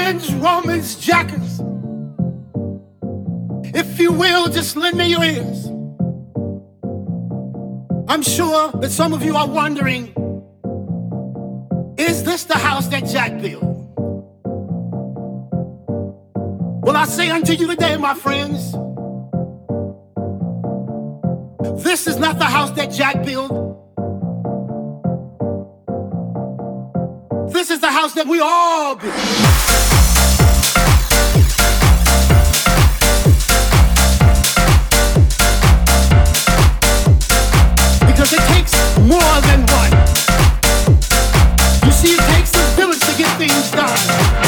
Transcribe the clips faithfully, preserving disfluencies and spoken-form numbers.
Lions, Romans, Jackers. If you will, just lend me your ears. I'm sure that some of you are wondering, is this the house that Jack built? Well, I say unto you today, my friends, this is not the house that Jack built. This is the house that we all build. Because it takes more than one. You see, it takes a village to get things done.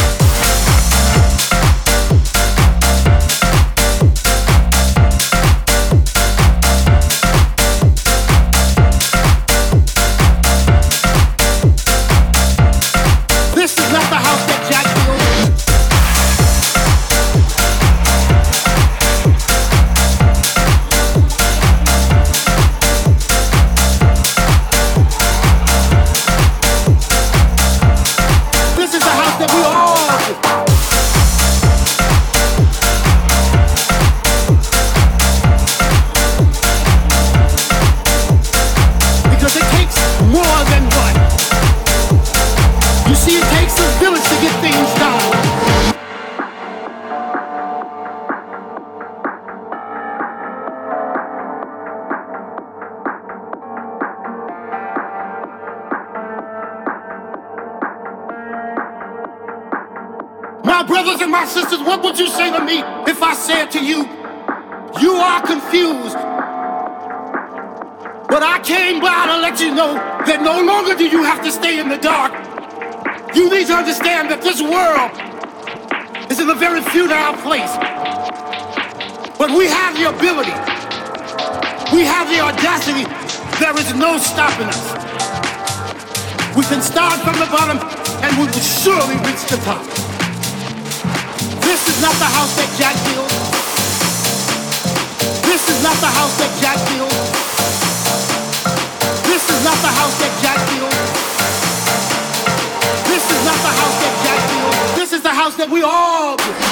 Brothers and my sisters, what would you say to me if I said to you, you are confused? But I came by to let you know that no longer do you have to stay in the dark. You need to understand that this world is in a very futile place. But we have the ability, we have the audacity, there is no stopping us. We can start from the bottom and we will surely reach the top. This is not the house that Jack built. This is not the house that Jack built. This is not the house that Jack built. This is not the house that Jack built. This is the house that we all built.